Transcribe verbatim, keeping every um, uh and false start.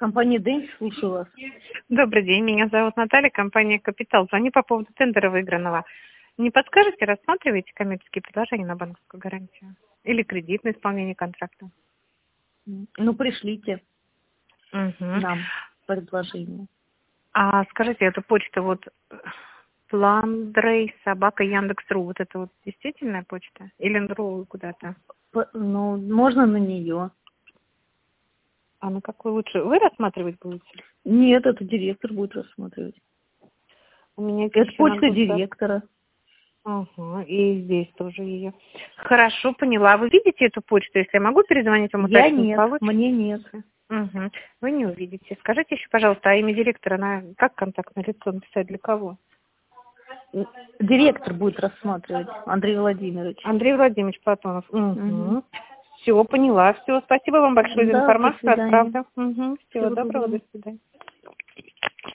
Компания Дэнс, слушаю вас. Добрый день, меня зовут Наталья, компания «Капитал». Звоню по поводу тендера выигранного. Не подскажете, рассматриваете коммерческие предложения на банковскую гарантию? Или кредит на исполнение контракта? Ну, пришлите Угу. нам предложение. А скажите, эту почту вот Пландрей, собака, Яндекс.ру, вот это вот действительная почта? Или на другую куда-то? П- Ну, можно на нее. А на какую лучше? Вы рассматривать будете? Нет, это директор будет рассматривать. У меня Это еще на почта гусар. директора. Ага, и здесь тоже ее. Хорошо, поняла. Вы видите эту почту? Если я могу перезвонить вам, Я уточнить, нет, получится? мне нет. Угу. Вы не увидите. Скажите еще, пожалуйста, а имя директора, на как контактное лицо написать, для кого? Директор будет рассматривать, Андрей Владимирович. Андрей Владимирович Платонов. Угу. Угу. Все, поняла. Все, спасибо вам большое за Да, до информацию. свидания. Отправлю. Угу. Всего Всего доброго, доброго. до свидания.